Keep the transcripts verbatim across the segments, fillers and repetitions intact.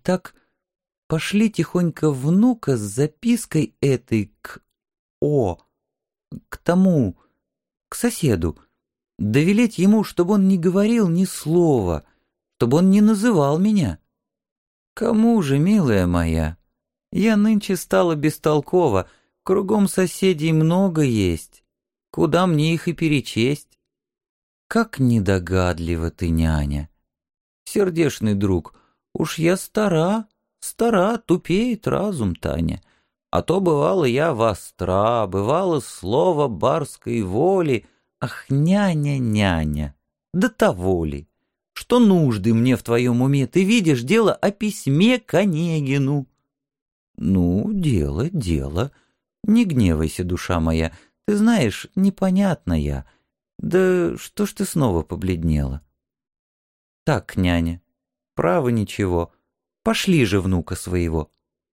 так пошли тихонько внука с запиской этой к О, к тому, к соседу, довелеть ему, чтобы он не говорил ни слова, чтобы он не называл меня. Кому же, милая моя? Я нынче стала бестолкова, кругом соседей много есть. Куда мне их и перечесть? Как недогадлива ты, няня! Сердечный друг, уж я стара, стара, тупеет разум, Таня. А то бывало я востра, бывало слово барской воли. Ах, няня, няня, да того ли, что нужды мне в твоем уме, ты видишь дело о письме к Онегину. Ну, дело, дело, не гневайся, душа моя, ты знаешь, непонятно я. Да что ж ты снова побледнела? Так, няня, право ничего, пошли же внука своего.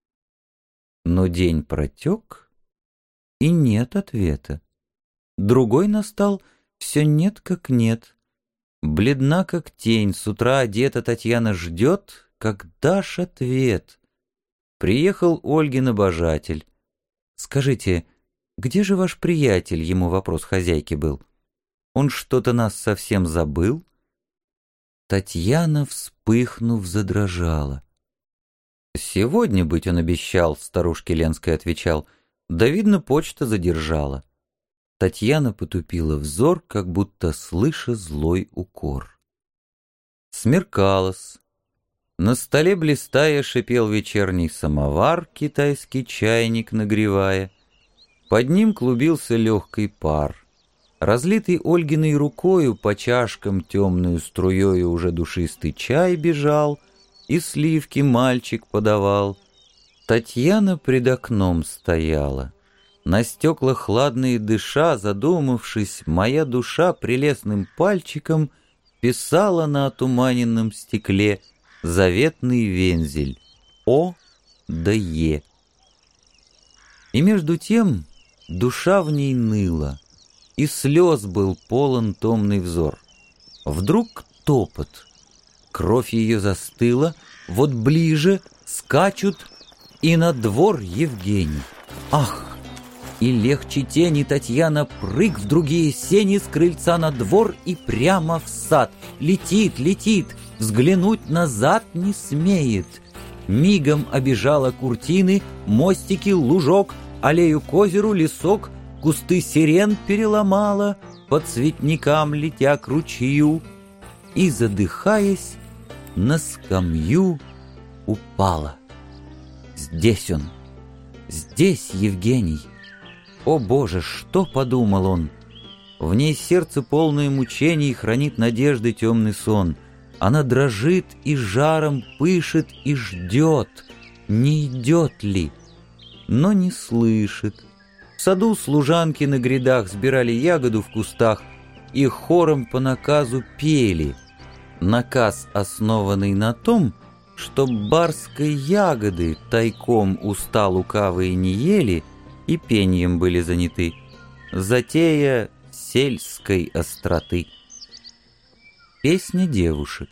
Но день протек, и нет ответа. Другой настал, все нет как нет. Бледна как тень, с утра одета Татьяна ждет, когда ж ответ. Приехал Ольгин обожатель. Скажите, где же ваш приятель, ему вопрос хозяйки был. Он что-то нас совсем забыл? Татьяна, вспыхнув, задрожала. «Сегодня быть он обещал», — старушке Ленской отвечал. «Да, видно, почта задержала». Татьяна потупила взор, как будто слыша злой укор. Смеркалось. На столе блистая шипел вечерний самовар, китайский чайник нагревая. Под ним клубился легкий пар. Разлитый Ольгиной рукою по чашкам темную струею уже душистый чай бежал, и сливки мальчик подавал. Татьяна пред окном стояла. На стекла хладные дыша, задумавшись, моя душа прелестным пальчиком писала на отуманенном стекле заветный вензель О да Е. И между тем душа в ней ныла, и слез был полон томный взор. Вдруг топот. Кровь ее застыла, вот ближе скачут, и на двор Евгений. Ах! И легче тени Татьяна прыг в другие сени с крыльца на двор и прямо в сад. Летит, летит, взглянуть назад не смеет. Мигом обежала куртины, мостики, лужок, аллею к озеру, лесок, кусты сирен переломала, по цветникам летя к ручью, и, задыхаясь, на скамью упала. Здесь он, здесь Евгений. О, Боже, что подумал он? В ней сердце полное мучений хранит надежды темный сон. Она дрожит и жаром пышет и ждет, не идет ли, но не слышит. В саду служанки на грядах сбирали ягоду в кустах и хором по наказу пели. Наказ, основанный на том, что барской ягоды тайком уста лукавые не ели и пением были заняты, затея сельской остроты. Песня девушек.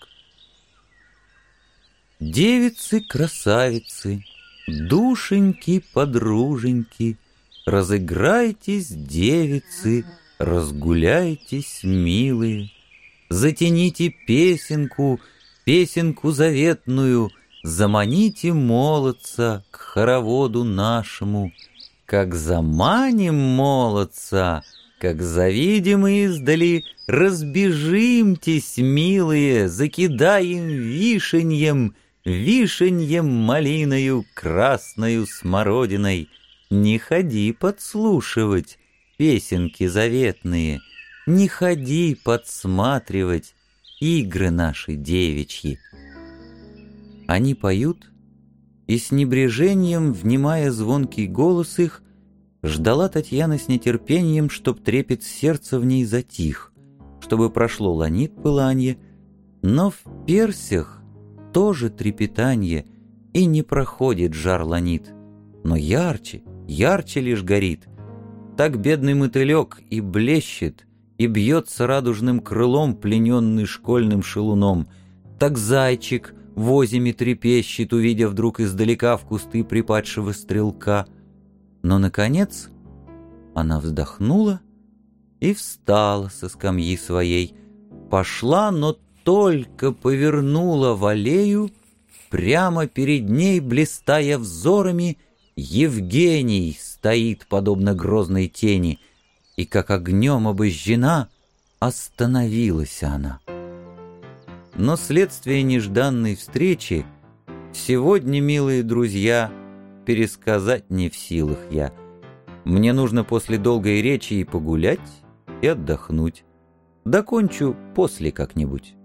Девицы-красавицы, душеньки-подруженьки, разыграйтесь, девицы, разгуляйтесь, милые, затяните песенку, песенку заветную, заманите молодца к хороводу нашему. Как заманим молодца, как завидим издали, разбежимтесь, милые, закидаем вишеньем, вишеньем малиною, красною смородиной. Не ходи подслушивать песенки заветные, не ходи подсматривать игры наши девичьи. Они поют, и с небрежением, внимая звонкий голос их, ждала Татьяна с нетерпением, чтоб трепет сердца в ней затих, чтобы прошло ланит пыланье, но в персях тоже трепетанье, и не проходит жар ланит, но ярче, ярче лишь горит. Так бедный мотылек и блещет, и бьется радужным крылом, плененный школьным шалуном. Так зайчик, в озими трепещет, увидя вдруг издалека в кусты припадшего стрелка. Но, наконец, она вздохнула и встала со скамьи своей, пошла, но только повернула в аллею, прямо перед ней, блистая взорами, Евгений стоит, подобно грозной тени, и, как огнем обожжена, остановилась она. Но следствие нежданной встречи сегодня, милые друзья, пересказать не в силах я. Мне нужно после долгой речи и погулять, и отдохнуть. Докончу после как-нибудь.